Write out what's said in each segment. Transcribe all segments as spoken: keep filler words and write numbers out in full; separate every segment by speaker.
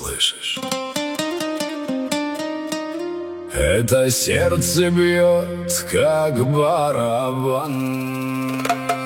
Speaker 1: слышишь? Это сердце бьет, как барабан.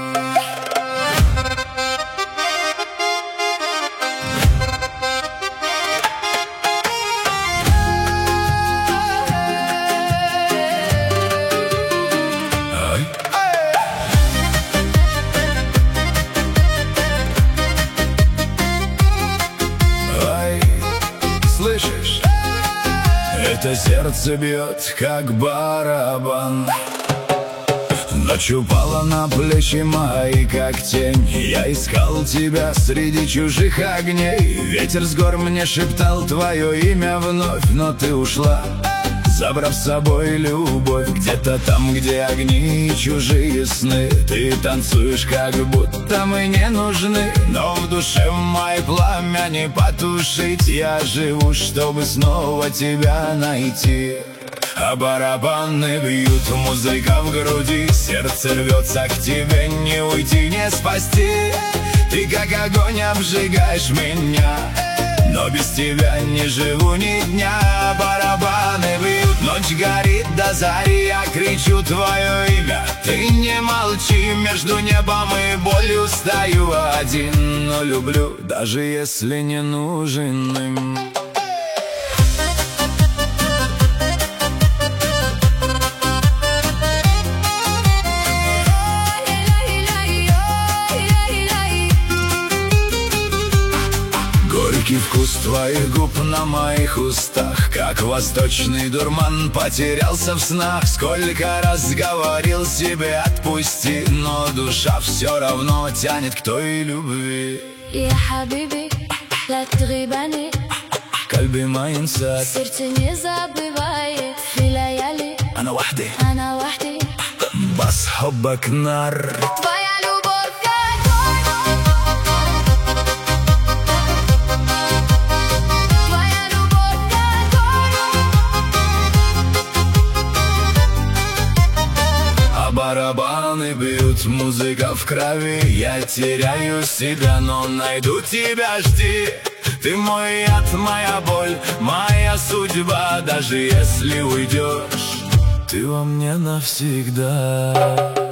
Speaker 2: Слышишь? Это сердце бьет, как барабан. Ночь упала на плечи мои, как тень. Я искал тебя среди чужих огней. Ветер с гор мне шептал твое имя вновь, но ты ушла, забрав с собой любовь. Где-то там, где огни и чужие сны, ты танцуешь, как будто мы не нужны. Но в душе моей пламя не потушить. Я живу, чтобы снова тебя найти. А барабаны бьют, музыка в груди, сердце рвется к тебе, не уйти, не спасти. Ты как огонь обжигаешь меня, но без тебя не живу ни дня. Барабаны бьют, ночь горит до зари, я кричу твое имя. Ты не молчи, между небом и болью стою один. Но люблю, даже если не нужен им. Горький вкус твоих губ на моих устах, как восточный дурман, потерялся в снах. Сколько раз говорил себе отпусти, но душа все равно тянет к той любви.
Speaker 3: Я хабиби, لا تغيبني,
Speaker 2: قلبي ما ينساك,
Speaker 3: сердце не забывает. في ليالي
Speaker 2: أنا وحدي,
Speaker 3: أنا وحدي,
Speaker 2: بس حبك نار.
Speaker 3: твоя любовь как твоя любовь как.
Speaker 2: А барабаны бьют, музыка в крови. Я теряю себя, но найду тебя, жди. Ты мой яд, моя боль, моя судьба. Даже если уйдешь, ты во мне навсегда.